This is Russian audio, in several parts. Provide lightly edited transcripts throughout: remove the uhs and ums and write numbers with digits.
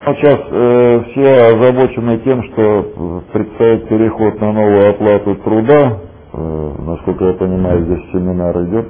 Сейчас все озабочены тем, что предстоит переход на новую оплату труда. Насколько я понимаю, здесь семинар идет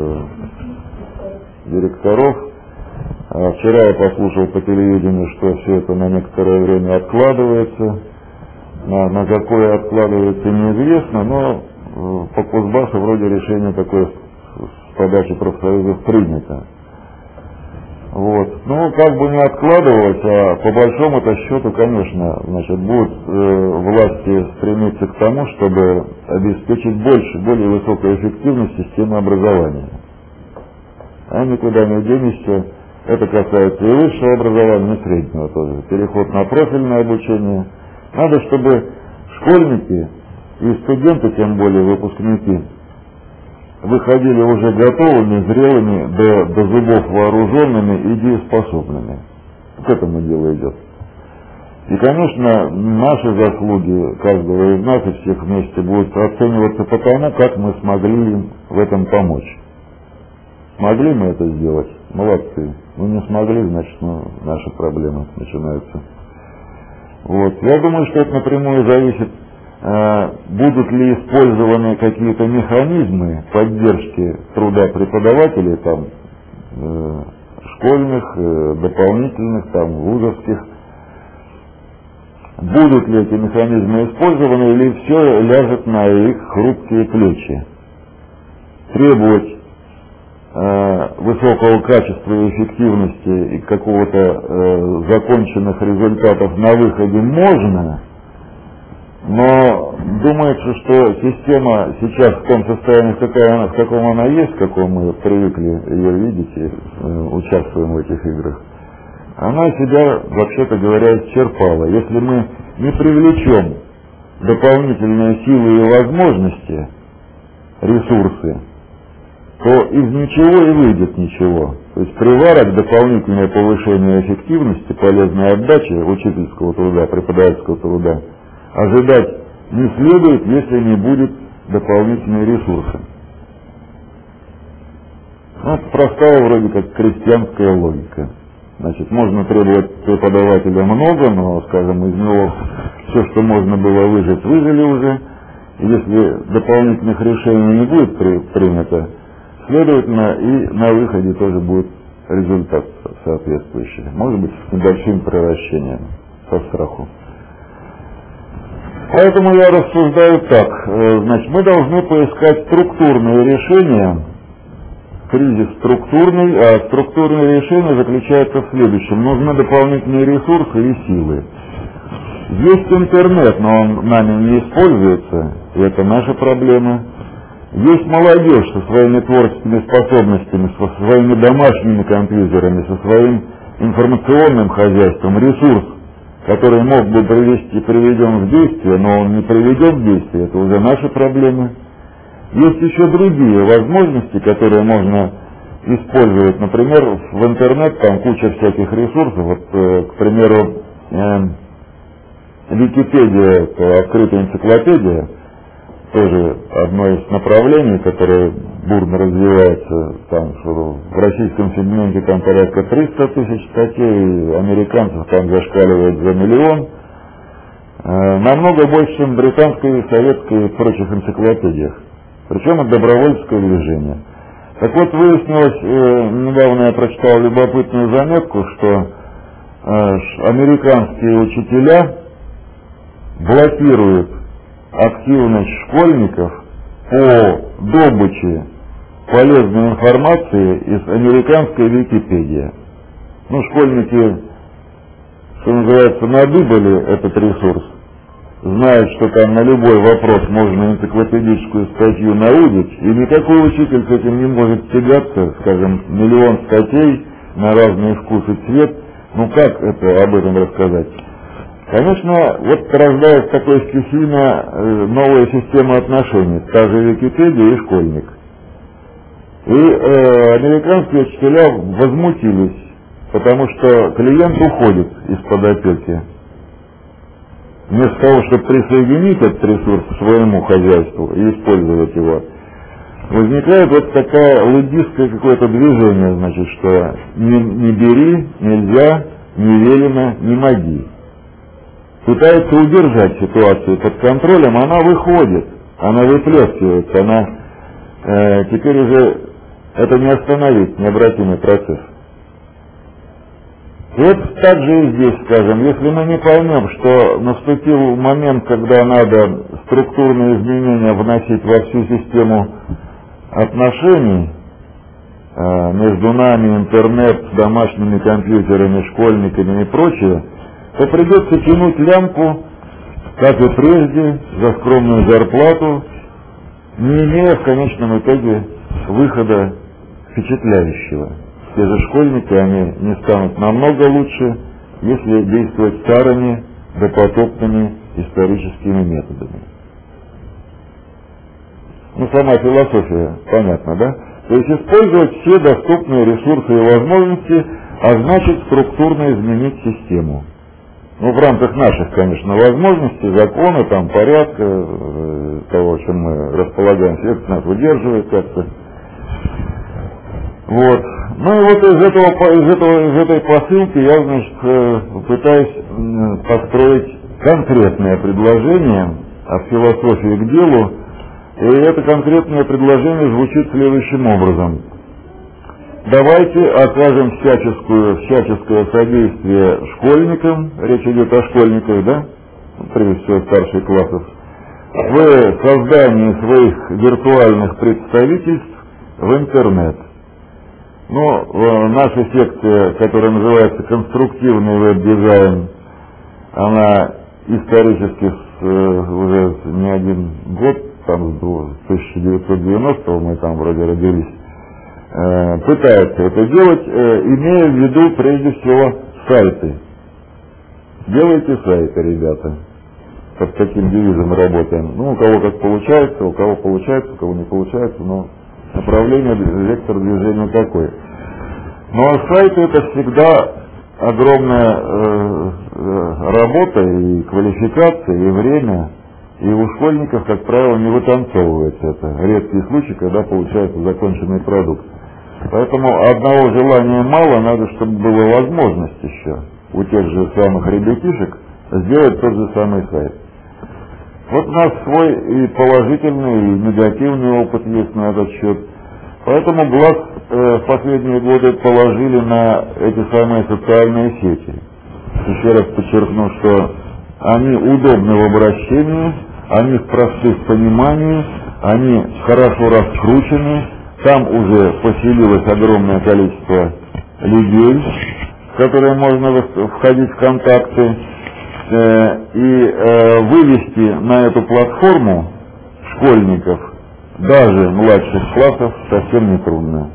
директоров. Вчера я послушал по телевидению, что все это на некоторое время откладывается. На какое откладывается, неизвестно, но по Кузбассу вроде решение такое с подачи профсоюзов принято. Вот. Ну, как бы не откладывалось, а по большому-то счету, конечно, значит, будут власти стремиться к тому, чтобы обеспечить более высокую эффективность системы образования. А никуда не денешься. Это касается и высшего образования, и среднего тоже. Переход на профильное обучение. Надо, чтобы школьники и студенты, тем более выпускники, выходили уже готовыми, зрелыми, до зубов вооруженными и дееспособными. К этому дело идет. И, конечно, наши заслуги каждого из нас и всех вместе будут оцениваться по тому, как мы смогли им в этом помочь. Смогли мы это сделать? Молодцы. Ну, не смогли, значит, наши проблемы начинаются. Вот. Я думаю, что это напрямую зависит, будут ли использованы какие-то механизмы поддержки труда преподавателей, там, школьных, дополнительных, там, вузовских. Будут ли эти механизмы использованы, или все ляжет на их хрупкие плечи. Требовать высокого качества и эффективности и какого-то законченных результатов на выходе можно, но думается, что система сейчас в том состоянии, в каком она есть, в каком мы привыкли ее видеть и участвуем в этих играх, она себя, вообще-то говоря, исчерпала. Если мы не привлечем дополнительные силы и возможности, ресурсы, то из ничего и выйдет ничего. То есть приварок, дополнительное повышение эффективности, полезной отдачи учительского труда, преподавательского труда ожидать не следует, если не будет дополнительные ресурсы. Ну, простая вроде как крестьянская логика. Значит, можно требовать преподавателя много, но, скажем, из него все, что можно было выжать, выжили уже. И если дополнительных решений не будет принято, следовательно, и на выходе тоже будет результат соответствующий. Может быть, с небольшим превращением, со страху. Поэтому я рассуждаю так. Значит, мы должны поискать структурные решения. Кризис структурный, а структурное решение заключается в следующем. Нужны дополнительные ресурсы и силы. Есть интернет, но он нами не используется, и это наша проблема. Есть молодежь со своими творческими способностями, со своими домашними компьютерами, со своим информационным хозяйством, ресурс, который мог бы приведен в действие, но он не приведен в действие, это уже наши проблемы. Есть еще другие возможности, которые можно использовать. Например, в интернет там куча всяких ресурсов. Вот, к примеру, Википедия, это открытая энциклопедия, тоже одно из направлений, которое бурно развивается. Там, что в российском сегменте там порядка 300 тысяч статей, американцев там зашкаливает за 1 миллион. Намного больше, чем в британской, советской и прочих энциклопедиях. Причем от добровольческого движения. Так вот, выяснилось, недавно я прочитал любопытную заметку, что американские учителя блокируют активность школьников по добыче полезной информации из американской Википедии. Ну, школьники, что называется, надыбали этот ресурс, знают, что там на любой вопрос можно энциклопедическую статью наудить, и никакой учитель с этим не может тягаться, скажем, 1 миллион статей на разный вкус и цвет. Ну как это об этом рассказать? Конечно, вот рождается такой стихийно новая система отношений, та же Википедия и школьник. И американские учителя возмутились, потому что клиент уходит из-под опеки. Вместо того, чтобы присоединить этот ресурс к своему хозяйству и использовать его, возникает вот такое лудистское какое-то движение, значит, что не бери, нельзя, не велено, не моги. Пытается удержать ситуацию под контролем, она выходит, она выплескивается, она теперь уже это не остановить, необратимый процесс. Вот так же и здесь, скажем, если мы не поймем, что наступил момент, когда надо структурные изменения вносить во всю систему отношений между нами, интернет, домашними компьютерами, школьниками и прочее, то придется тянуть лямку, как и прежде, за скромную зарплату, не имея в конечном итоге выхода впечатляющего. Те же школьники, они не станут намного лучше, если действовать старыми, допотопными историческими методами. Ну, сама философия, понятно, да? То есть использовать все доступные ресурсы и возможности, а значит структурно изменить систему. Ну, в рамках наших, конечно, возможностей, закона, там, порядка, того, чем мы располагаем, это нас удерживает как-то. Вот. Ну и вот из этой посылки я, значит, пытаюсь построить конкретное предложение от философии к делу, и это конкретное предложение звучит следующим образом. Давайте окажем всяческое содействие школьникам, речь идет о школьниках, да, прежде всего старших классов, в создании своих виртуальных представительств в интернет. Ну, наша секция, которая называется «Конструктивный веб-дизайн», она исторически уже не один год, там с 1990-го мы там вроде родились, пытается это делать, имея в виду прежде всего сайты. Делайте сайты, ребята. Под таким девизом работаем. Ну, у кого как получается, у кого не получается, но направление, вектор движения такой. Ну а сайты это всегда огромная работа и квалификация, и время, и у школьников, как правило, не вытанцовывается это. Редкий случай, когда получается законченный продукт. Поэтому одного желания мало, надо, чтобы была возможность еще у тех же самых ребятишек сделать тот же самый сайт. Вот у нас свой и положительный, и негативный опыт есть на этот счет. Поэтому глаз в последние годы положили на эти самые социальные сети. Еще раз подчеркну, что они удобны в обращении, они просты в понимании, они хорошо раскручены, там уже поселилось огромное количество людей, с которыми можно входить в контакты, и вывести на эту платформу школьников, даже младших классов, совсем не трудно.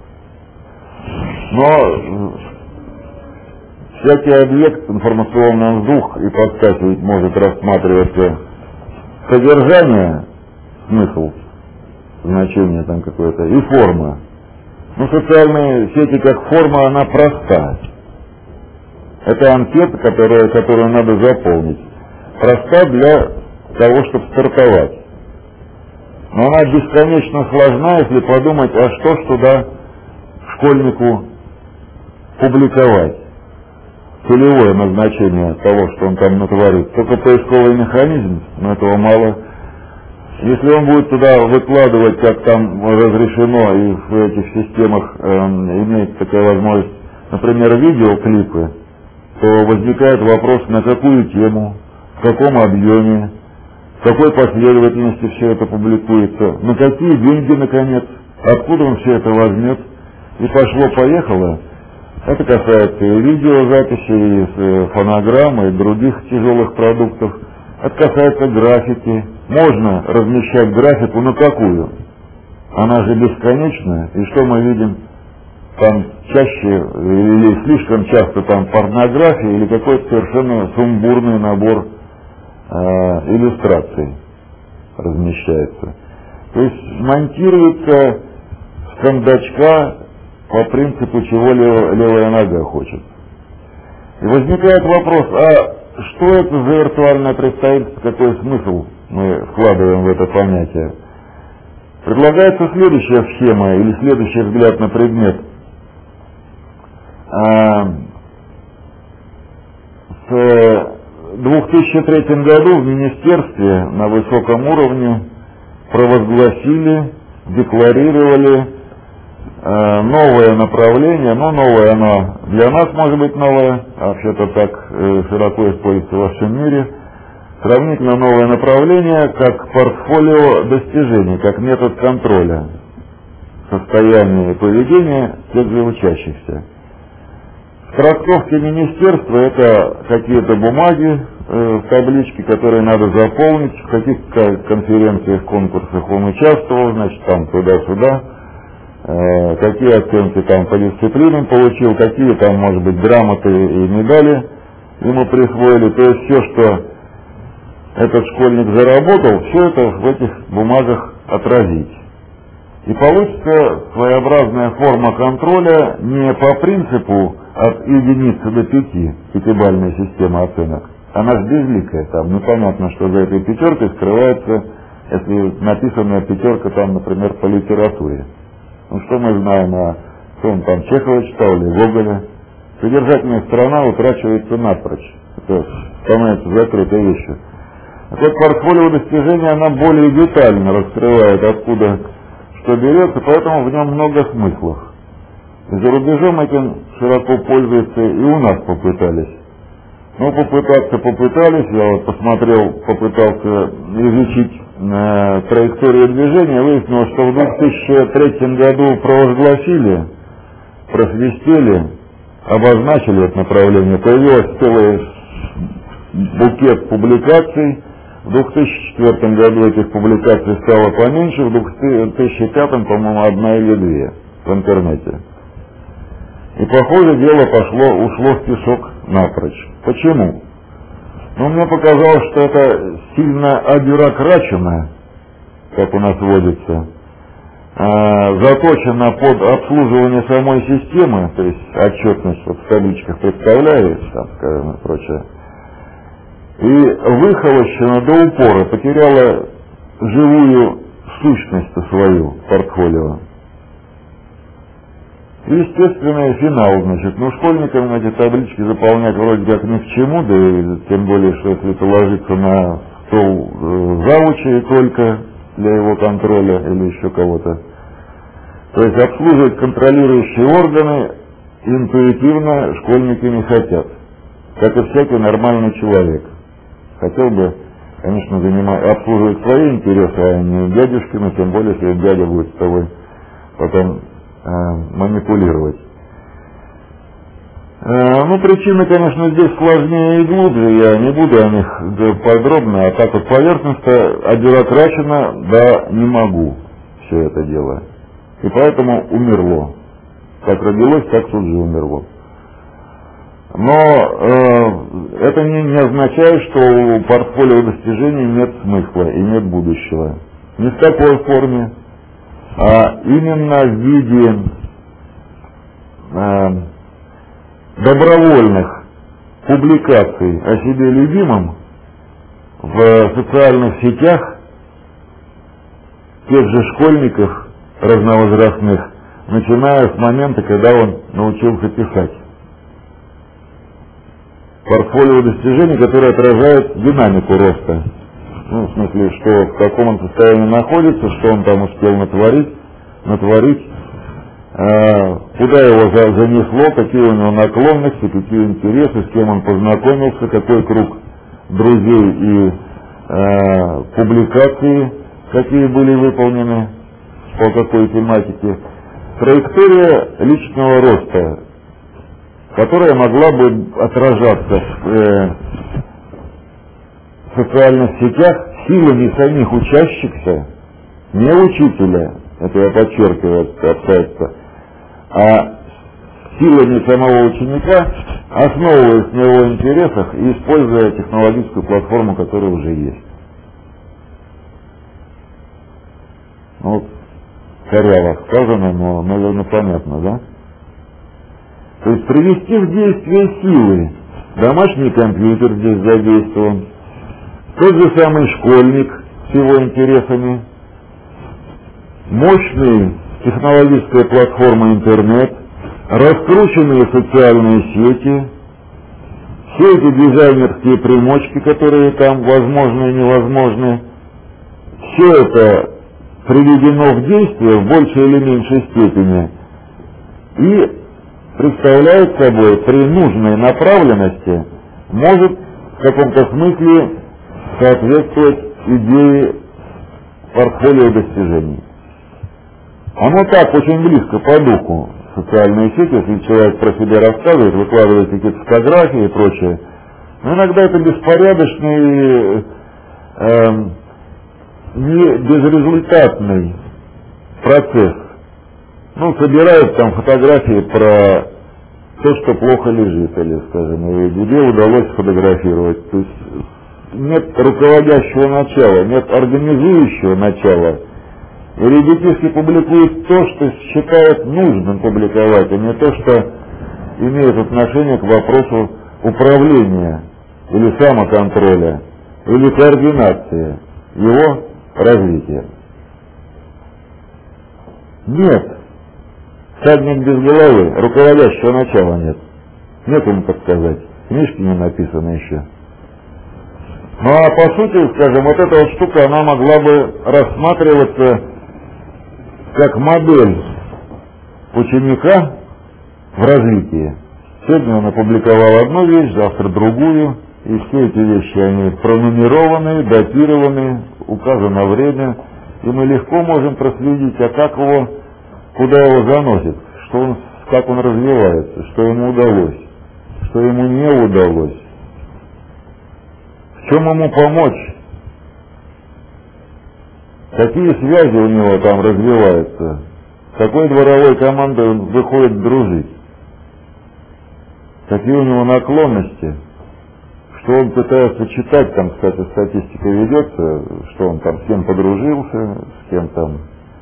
Но всякий объект информационный вздух ипостась ведь может рассматриваться содержание, смысл, значение там какое-то, и форма. Но социальные сети как форма, она проста. Это анкета, которую надо заполнить. Проста для того, чтобы стартовать. Но она бесконечно сложна, если подумать, а что ж туда школьнику публиковать. Целевое назначение того, что он там натворит. Только поисковый механизм, но этого мало. Если он будет туда выкладывать, как там разрешено, и в этих системах иметь такая возможность, например, видеоклипы, то возникает вопрос, на какую тему, в каком объеме, в какой последовательности все это публикуется, на какие деньги, наконец, откуда он все это возьмет. И пошло-поехало. Это касается и видеозаписи, и фонограммы, и других тяжелых продуктов. Это касается графики. Можно размещать графику, но какую? Она же бесконечная. И что мы видим? Там чаще или слишком часто там порнография или какой-то совершенно сумбурный набор иллюстраций размещается. То есть монтируется с кондачка по принципу, чего левая нога хочет. И возникает вопрос, а что это за виртуальное представительство, какой смысл мы вкладываем в это понятие? Предлагается следующая схема или следующий взгляд на предмет. В 2003 году в министерстве на высоком уровне провозгласили, декларировали новое направление, но новое оно для нас может быть новое, а вообще-то так широко используется во всем мире, сравнительно новое направление, как портфолио достижений, как метод контроля состояния и поведения тех же учащихся. В трактовке министерства это какие-то бумаги в табличке, которые надо заполнить, в каких конференциях, конкурсах он участвовал, значит, там туда-сюда, какие оценки там по дисциплинам получил, какие там, может быть, грамоты и медали ему присвоили. То есть все, что этот школьник заработал, все это в этих бумагах отразить. И получится своеобразная форма контроля не по принципу от единицы до 5, пятибалльная система оценок. Она же безликая, там непонятно, что за этой пятеркой скрывается, если написанная пятерка там, например, по литературе. Ну что мы знаем, что он там Чехова читал или Гоголя? Содержательная сторона утрачивается напрочь. Это становится закрытой вещью. А вот портфолио достижений, она более детально раскрывает, откуда что берется, поэтому в нем много смыслов. И за рубежом этим широко пользуются, и у нас попытались. Ну, попытались, я вот попытался изучить траекторию движения, выяснилось, что в 2003 году провозгласили, просвистели, обозначили это направление, появилось целый букет публикаций. В 2004 году этих публикаций стало поменьше, в 2005, по-моему, одна или две в интернете. И, похоже, дело ушло в песок напрочь. Почему? Ну, мне показалось, что это сильно обюрокрачено, как у нас водится, заточено под обслуживание самой системы, то есть отчетность вот в табличках представляется, там, скажем, и прочее, и выхолощено до упора, потеряла живую сущность свою портфолио. И естественный финал, значит, ну школьникам эти таблички заполнять вроде как ни к чему, да и тем более, что если это ложится на стол завуча только для его контроля или еще кого-то. То есть обслуживать контролирующие органы интуитивно школьники не хотят, как и всякий нормальный человек. Хотел бы, конечно, обслуживать свои интересы, а не дядюшкины, тем более, если дядя будет с тобой потом манипулировать. Ну, причины, конечно, здесь сложнее и глубже, я не буду о них подробно, а так вот поверхностно, обюрокрачено, да, не могу все это дело. И поэтому умерло. Как родилось, так тут же умерло. Но это не означает, что у портфолио достижений нет смысла и нет будущего. Не в такой форме, а именно в виде добровольных публикаций о себе любимом в социальных сетях тех же школьников разновозрастных, начиная с момента, когда он научился писать. Портфолио достижений, которое отражает динамику роста. Ну, в смысле, что в каком он состоянии находится, что он там успел натворить, куда его занесло, какие у него наклонности, какие интересы, с кем он познакомился, какой круг друзей и публикации, какие были выполнены, по какой тематике. Траектория личного роста, которая могла бы отражаться в социальных сетях силами самих учащихся, не учителя, это я подчеркиваю это обстоятельство, а силами самого ученика, основываясь на его интересах и используя технологическую платформу, которая уже есть. Ну, вот, коряво сказано, но, наверное, понятно, да? То есть привести в действие силы. Домашний компьютер здесь задействован. Тот же самый школьник с его интересами. Мощная технологическая платформа интернет. Раскрученные социальные сети. все эти дизайнерские примочки, которые там возможны и невозможны, все это приведено в действие в большей или меньшей степени и представляет собой при нужной направленности, может в каком-то смысле соответствовать идее портфолио достижений. Оно так очень близко по духу, социальные сети, если человек про себя рассказывает, выкладывает какие-то фотографии и прочее. Но иногда это беспорядочный, не безрезультатный процесс. Ну, собирают там фотографии про то, что плохо лежит, или, скажем, и где удалось сфотографировать. То есть нет руководящего начала, нет организующего начала. И ребятишки публикуют то, что считают нужным публиковать, а не то, что имеет отношение к вопросу управления или самоконтроля, или координации его развития. Нет. Всадник без головы, руководящего начала нет. Некому подсказать. Книжки не написаны еще. Ну а по сути, скажем, вот эта вот штука, она могла бы рассматриваться как модель ученика в развитии. Сегодня он опубликовал одну вещь, завтра другую, и все эти вещи, они пронумерованы, датированы, указано время, и мы легко можем проследить, а как его, куда его заносит, что он, как он развивается, что ему удалось, что ему не удалось, в чем ему помочь, какие связи у него там развиваются, с какой дворовой командой он выходит дружить, какие у него наклонности, что он пытается читать, там, кстати, статистика ведется, что он там с кем подружился, с кем там,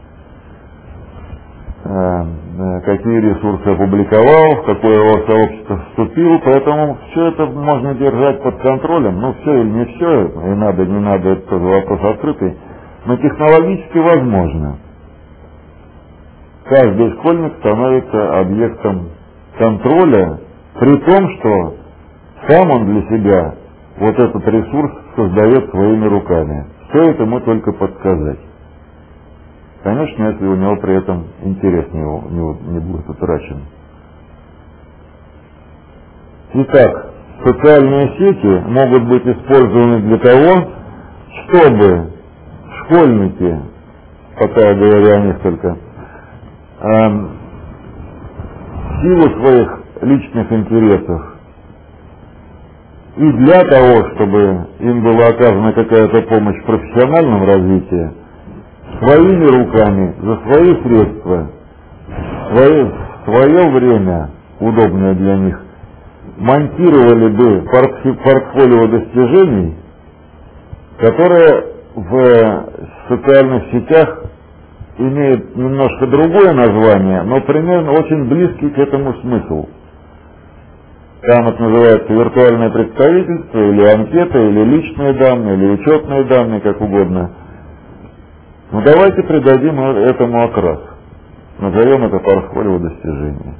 какие ресурсы опубликовал, в какое его сообщество вступил, поэтому все это можно держать под контролем, ну все или не все, и надо, не надо, это тоже вопрос открытый, но технологически возможно. Каждый школьник становится объектом контроля, при том, что сам он для себя вот этот ресурс создает своими руками. Стоит ему только подсказать. Конечно, если у него при этом интерес не будет утрачен. Итак, социальные сети могут быть использованы для того, чтобы школьники, пока я говорю о них только, в силу своих личных интересов и для того, чтобы им была оказана какая-то помощь в профессиональном развитии, своими руками, за свои средства, свое время, удобное для них, монтировали бы портфолио достижений, которое в социальных сетях имеет немножко другое название, но примерно очень близкий к этому смысл. Там это называется виртуальное представительство, или анкета, или личные данные, или учетные данные, как угодно. Но давайте придадим этому окрас. Назовем это портфолио достижений.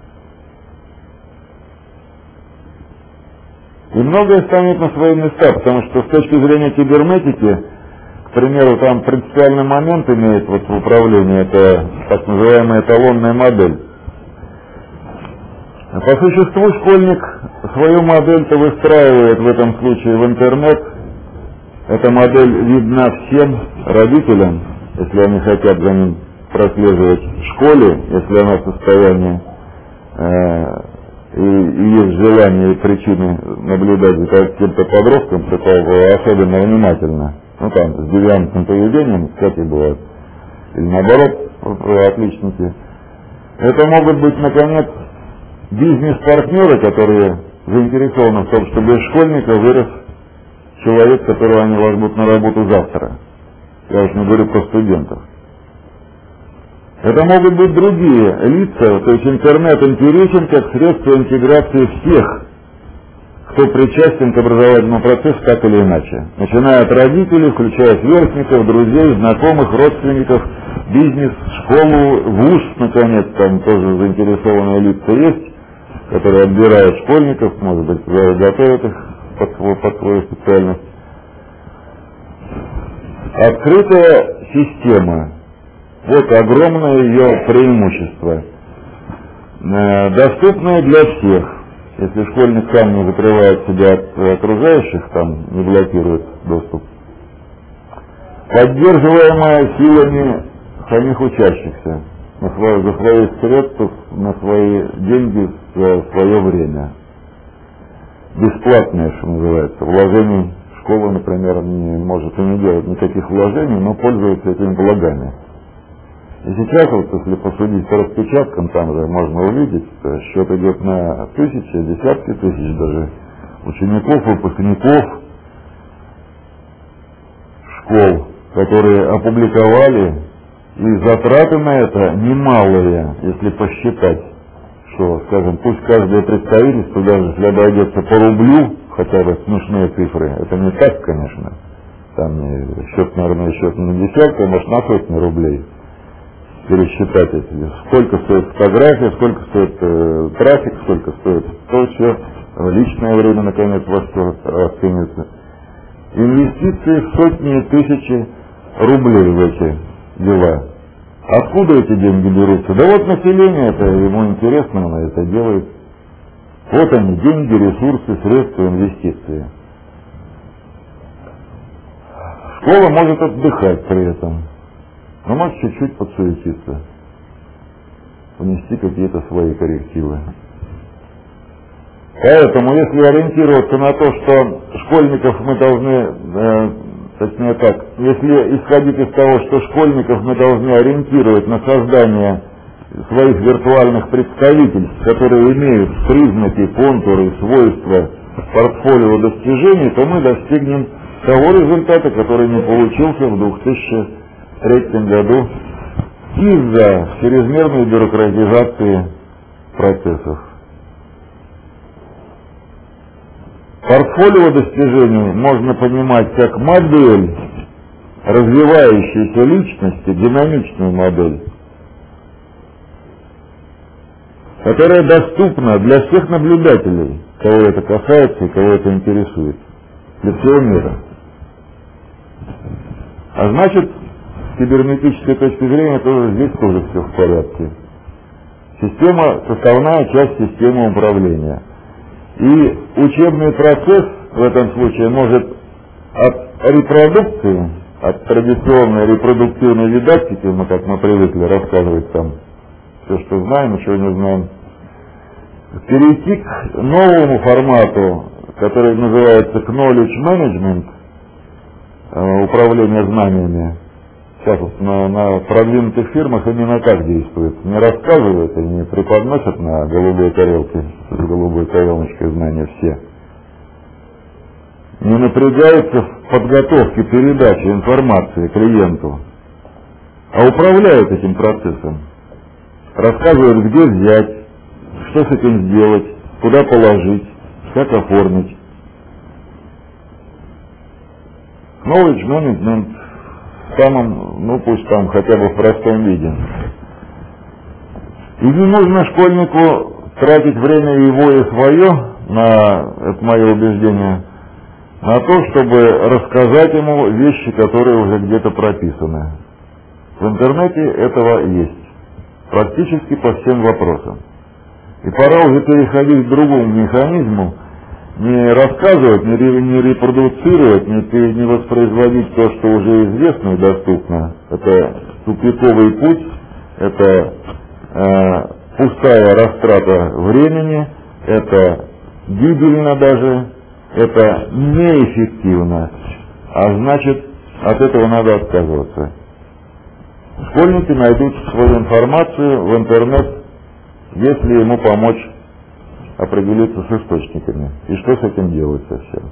И многое станет на свои места, потому что с точки зрения кибернетики, к примеру, там принципиальный момент имеет вот в управлении, это так называемая эталонная модель. По существу школьник свою модель-то выстраивает в этом случае в интернет. Эта модель видна всем родителям, если они хотят за ним прослеживать в школе, если она в состоянии и есть желание и причины наблюдать за каким-то подростком, особенно внимательно. Ну там, с девиантным поведением, кстати, бывает. Или наоборот, отличники. Это могут быть, наконец, бизнес-партнеры, которые заинтересованы в том, чтобы из школьника вырос человек, которого они возьмут на работу завтра. Я уж не говорю про студентов. Это могут быть другие лица, то есть интернет интересен как средство интеграции всех, кто причастен к образовательному процессу так или иначе. Начиная от родителей, включая сверстников, друзей, знакомых, родственников, бизнес, школу, вуз, наконец, там тоже заинтересованные лица есть. которые отбирают школьников, может быть, готовят их под свою специальность. Открытая система. Вот огромное ее преимущество. Доступная для всех. Если школьник сам не закрывает себя от окружающих, там не блокирует доступ. Поддерживаемая силами самих учащихся. За свои средства, на свои деньги, за свое время. Бесплатное, что называется. Вложений школа, например, не может и не делать никаких вложений, но пользуется этими благами. И сейчас, вот, если посудить по распечаткам, там же можно увидеть, что счет идет на тысячи, десятки тысяч даже учеников, выпускников школ, которые опубликовали, и затраты на это немалые, если посчитать, что, скажем, пусть каждое представительство, даже если обойдется по рублю, хотя бы смешные цифры, это не так, конечно, там счет, наверное, счет не десятка, а может на сотни рублей пересчитать эти, сколько стоит фотография, сколько стоит трафик, сколько стоит то все, личное время, наконец, воспримется. Инвестиции в сотни тысячи рублей в эти дела. Откуда эти деньги берутся? Да вот население, это ему интересно, оно это делает. Вот они, деньги, ресурсы, средства, инвестиции. Школа может отдыхать при этом, но может чуть-чуть подсуетиться, внести какие-то свои коррективы. Поэтому, если ориентироваться на то, что школьников мы должны, точнее так, если исходить из того, что школьников мы должны ориентировать на создание своих виртуальных представительств, которые имеют признаки, контуры, свойства портфолио достижений, то мы достигнем того результата, который не получился в 2003 году из-за чрезмерной бюрократизации процессов. Портфолио достижений можно понимать как модель развивающейся личности, динамичную модель, которая доступна для всех наблюдателей, кого это касается и кого это интересует, для всего мира. А значит, с кибернетической точки зрения тоже здесь тоже все в порядке. Система, составная часть системы управления. И учебный процесс в этом случае может от репродукции, от традиционной репродуктивной дидактики, как мы привыкли рассказывать там все, что знаем, чего не знаем, перейти к новому формату, который называется knowledge management, управление знаниями. Сейчас вот на продвинутых фирмах именно так действует. Не рассказывают и не преподносят на голубой тарелке, с голубой тарелочкой знания все. Не напрягаются в подготовке передачи информации клиенту, а управляют этим процессом. Рассказывают, где взять, что с этим сделать, куда положить, как оформить. Knowledge management в самом, пусть там хотя бы в простом виде. И не нужно школьнику тратить время его и свое, это мое убеждение, на то, чтобы рассказать ему вещи, которые уже где-то прописаны. В интернете этого есть. Практически по всем вопросам. И пора уже переходить к другому механизму, не рассказывать, не репродуцировать, не воспроизводить то, что уже известно и доступно. Это тупиковый путь, это пустая растрата времени, это гибельно даже, это неэффективно, а значит, от этого надо отказываться. Школьники найдут свою информацию в интернет, если ему помочь определиться с источниками. И что с этим делать совсем?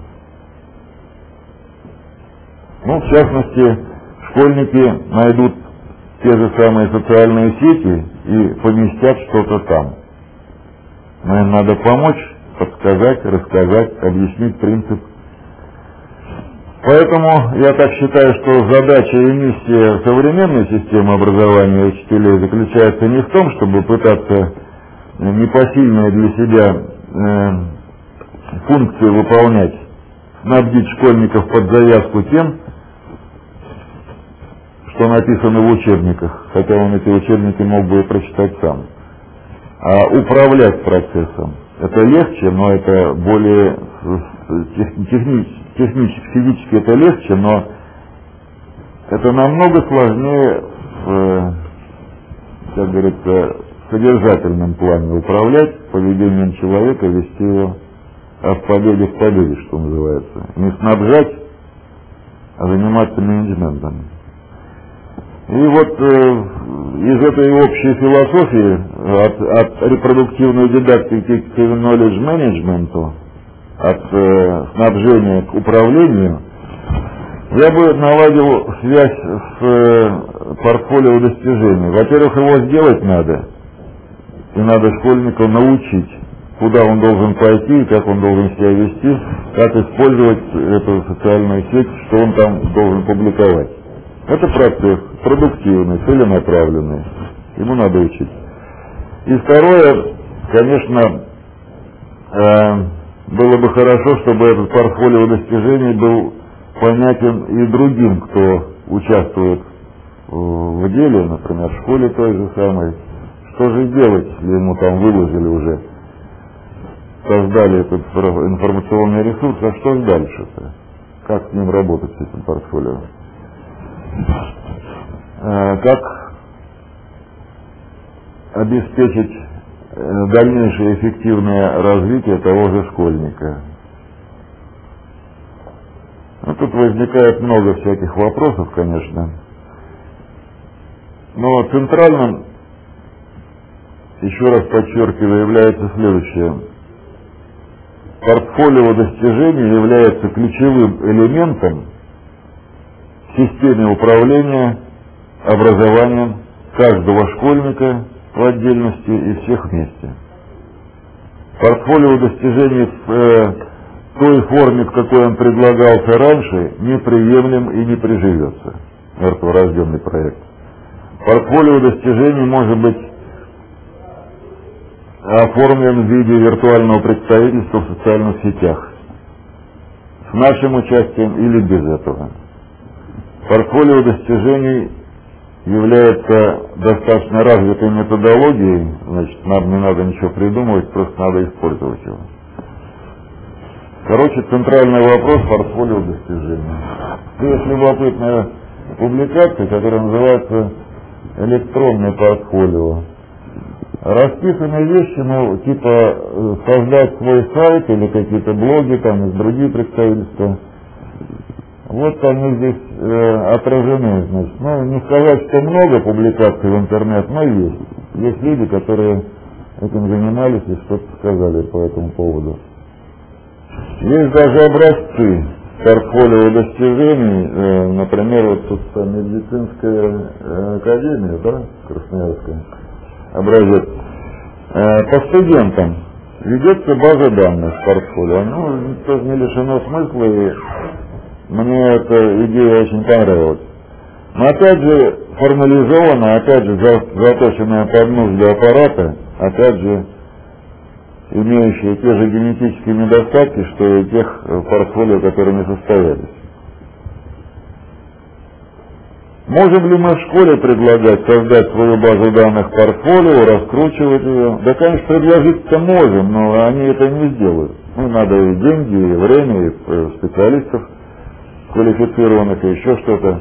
В частности, школьники найдут те же самые социальные сети и поместят что-то там. Но им надо помочь, подсказать, рассказать, объяснить принцип. Поэтому я так считаю, что задача и миссия современной системы образования учителей заключается не в том, чтобы пытаться непосильные для себя функции выполнять, снабдить школьников под завязку тем, что написано в учебниках, хотя он эти учебники мог бы и прочитать сам. А управлять процессом это легче, но это более технически, физически это легче, но это намного сложнее в, как говорится, в содержательном плане управлять поведением человека, вести его от победы к победе, что называется. Не снабжать, а заниматься менеджментом. И вот из этой общей философии от репродуктивной дидактики к knowledge менеджменту, от снабжения к управлению, я бы наладил связь с портфолио достижений. Во-первых, его сделать надо, и надо школьника научить, куда он должен пойти, и как он должен себя вести, как использовать эту социальную сеть, что он там должен публиковать. Это процесс продуктивный, целенаправленный. Ему надо учить. И второе, конечно, было бы хорошо, чтобы этот портфолио достижений был понятен и другим, кто участвует в деле, например, в школе той же самой. Что же делать, если ему там выложили уже, создали этот информационный ресурс, а что же дальше-то? Как с ним работать, с этим портфолио? Как обеспечить дальнейшее эффективное развитие того же школьника? Ну, тут возникает много всяких вопросов, конечно. Но центральным, еще раз подчеркиваю, является следующее. Портфолио достижений является ключевым элементом в системе управления образованием каждого школьника в отдельности и всех вместе. Портфолио достижений в той форме, в какой он предлагался раньше, неприемлем и не приживется. Мертворожденный проект. Портфолио достижений может быть оформлен в виде виртуального представительства в социальных сетях. С нашим участием или без этого. Портфолио достижений является достаточно развитой методологией, значит, нам не надо ничего придумывать, просто надо использовать его. Короче, центральный вопрос — портфолио достижений. Есть любопытная публикация, которая называется «Электронное портфолио». Расписаны вещи, ну, типа создать свой сайт или какие-то блоги, там, из других представительства. Вот они здесь отражены, значит. Ну, не сказать, что много публикаций в интернет, но есть. Есть люди, которые этим занимались и что-то сказали по этому поводу. Есть даже образцы портфолио достижений, например, вот тут медицинская академия, да, Красноярская, образец. По студентам ведется база данных в портфолио. Ну, тоже не лишено смысла, и мне эта идея очень понравилась. Но опять же формализована, опять же заточенная под нужды аппарата, опять же имеющие те же генетические недостатки, что и тех портфолио, которые не состоялись. Можем ли мы в школе предлагать создать свою базу данных портфолио, раскручивать ее? Да, конечно, предложить-то можем, но они это не сделают. Ну, надо и деньги, и время, и специалистов квалифицированных, и еще что-то.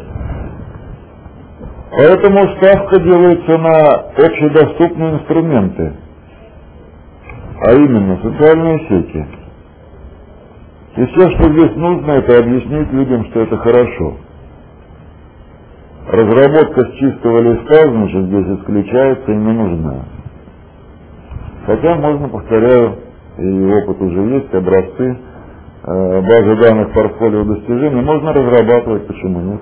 Поэтому ставка делается на общедоступные инструменты, а именно социальные сети. И все, что здесь нужно, это объяснить людям, что это хорошо. Разработка с чистого листа, значит, здесь исключается и не нужна. Хотя можно, повторяю, и опыт уже есть, образцы, базы данных портфолио достижений можно разрабатывать, почему нет?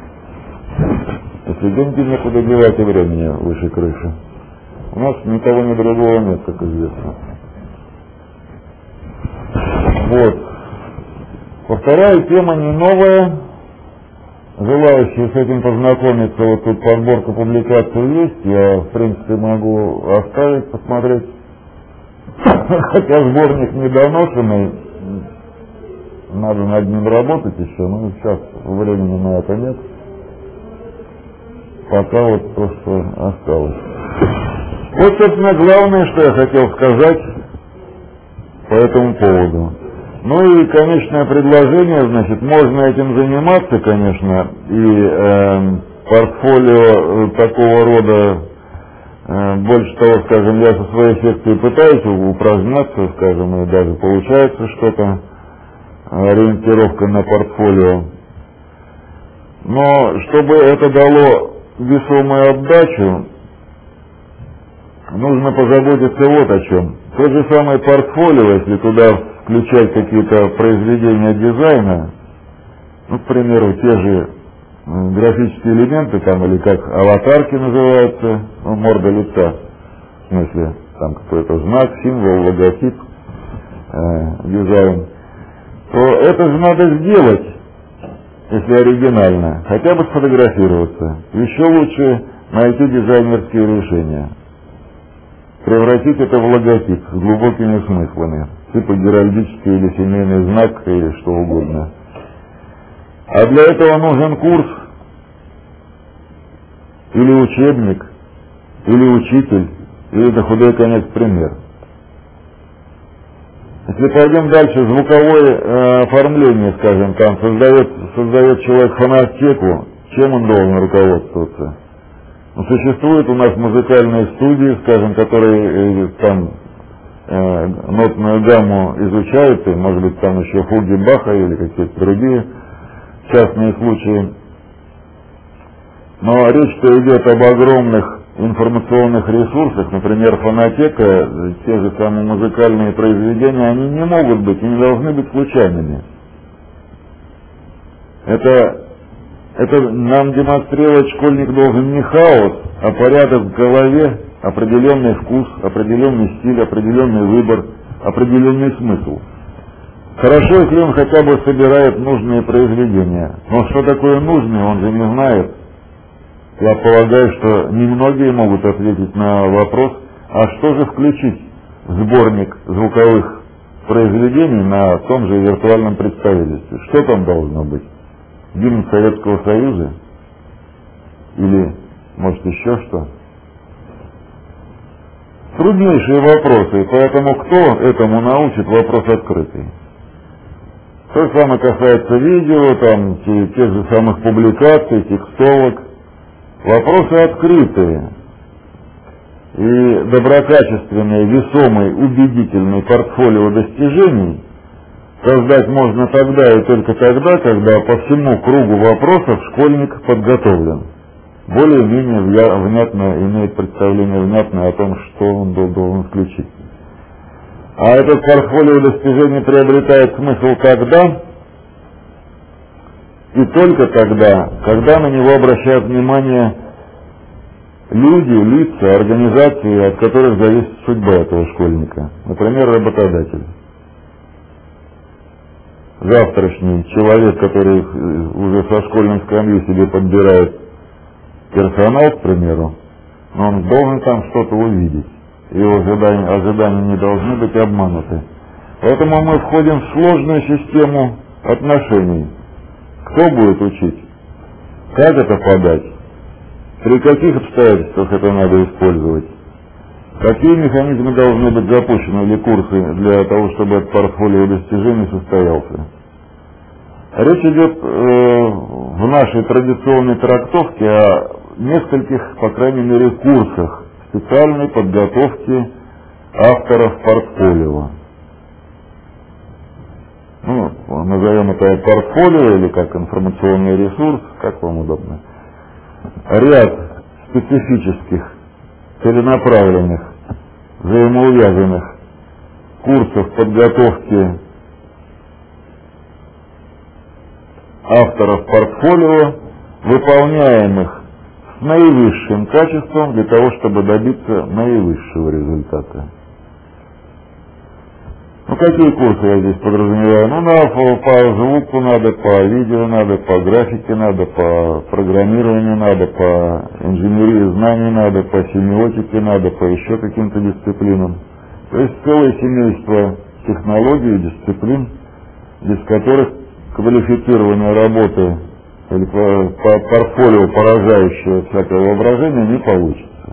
Если деньги некуда девать и времени выше крыши. У нас ни того, ни другого нет, как известно. Вот. Повторяю, тема не новая. Желающие с этим познакомиться, вот тут подборка публикаций есть, я в принципе могу оставить, посмотреть. хотя сборник недоношенный, надо над ним работать еще, но сейчас времени на это нет. Пока вот то, что осталось. Вот, собственно, главное, что я хотел сказать по этому поводу. Ну и конечное предложение, значит, можно этим заниматься, конечно, и портфолио такого рода, больше того, скажем, я со своей секцией пытаюсь упражняться, скажем, и даже получается что-то, ориентировка на портфолио. Но чтобы это дало весомую отдачу, нужно позаботиться вот о чем. Тот же самый портфолио, если туда включать какие-то произведения дизайна, ну, к примеру, те же графические элементы, там, или как аватарки называются, ну, морда лица, в смысле, там какой-то знак, символ, логотип, дизайн, то это же надо сделать, если оригинально, хотя бы сфотографироваться. Еще лучше найти дизайнерские решения. Превратить это в логотип с глубокими смыслами, типа геральдический или семейный знак, или что угодно. А для этого нужен курс, или учебник, или учитель, или на худой конец пример. Если пойдем дальше, звуковое оформление, скажем, там создает человек фонотеку, чем он должен руководствоваться? Ну, существуют у нас музыкальные студии, скажем, которые там нотную гамму изучают, и, может быть, там еще фуги Баха или какие-то другие частные случаи. Но речь-то идет об огромных информационных ресурсах, например, фонотека, те же самые музыкальные произведения, они не могут быть и не должны быть случайными. Это нам демонстрировать школьник должен не хаос, а порядок в голове, определенный вкус, определенный стиль, определенный выбор, определенный смысл. Хорошо, если он хотя бы собирает нужные произведения. Но что такое нужные, он же не знает. Я полагаю, что немногие могут ответить на вопрос, а что же включить в сборник звуковых произведений на том же виртуальном представительстве? Что там должно быть? Гимн Советского Союза? Или, может, еще что? Труднейшие вопросы, и поэтому кто этому научит, вопрос открытый. То же самое касается видео, там, тех же самых публикаций, текстовок. Вопросы открытые. И доброкачественный, весомый, убедительный портфолио достижений создать можно тогда и только тогда, когда по всему кругу вопросов школьник подготовлен. Более-менее внятно имеет представление внятное о том, что он должен включить. А этот портфолио достижений приобретает смысл тогда и только тогда, когда на него обращают внимание люди, лица, организации, от которых зависит судьба этого школьника. Например, работодатель. Завтрашний человек, который уже со школьной скамьи себе подбирает персонал, к примеру, но он должен там что-то увидеть. Его ожидания не должны быть обмануты. Поэтому мы входим в сложную систему отношений. Кто будет учить? Как это подать? При каких обстоятельствах это надо использовать? Какие механизмы должны быть запущены или курсы для того, чтобы этот портфолио достижений состоялся? Речь идет в нашей традиционной трактовке о нескольких, по крайней мере, курсах специальной подготовки авторов портфолио. Ну, назовем это портфолио или как информационный ресурс, как вам удобно. Ряд специфических, целенаправленных, взаимоувязанных курсов подготовки авторов портфолио, выполняемых с наивысшим качеством для того, чтобы добиться наивысшего результата. Ну, какие курсы я здесь подразумеваю? Ну, по звуку надо, по видео надо, по графике надо, по программированию надо, по инженерии знаний надо, по семиотике надо, по еще каким-то дисциплинам. То есть целое семейство технологий и дисциплин, без которых квалифицированная работа или портфолио, поражающее всякое воображение, не получится.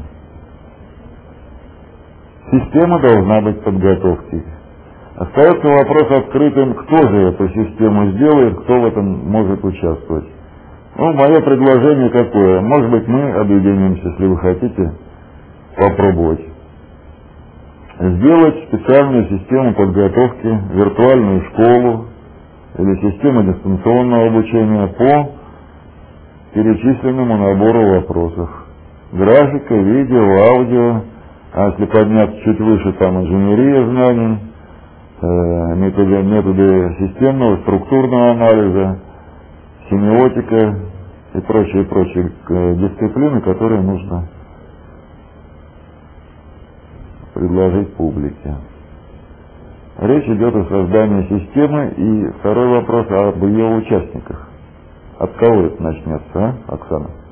Система должна быть подготовки. Остается вопрос открытым, кто же эту систему сделает, кто в этом может участвовать. Ну, мое предложение какое? Может быть, мы объединимся, если вы хотите попробовать. Сделать специальную систему подготовки, виртуальную школу или систему дистанционного обучения по перечисленному набору вопросов. Графика, видео, аудио, а если подняться чуть выше, там инженерия знаний, методы системного, структурного анализа, семиотика и прочие дисциплины, которые нужно предложить публике. Речь идет о создании системы, и второй вопрос об ее участниках. От кого это начнется, Оксана?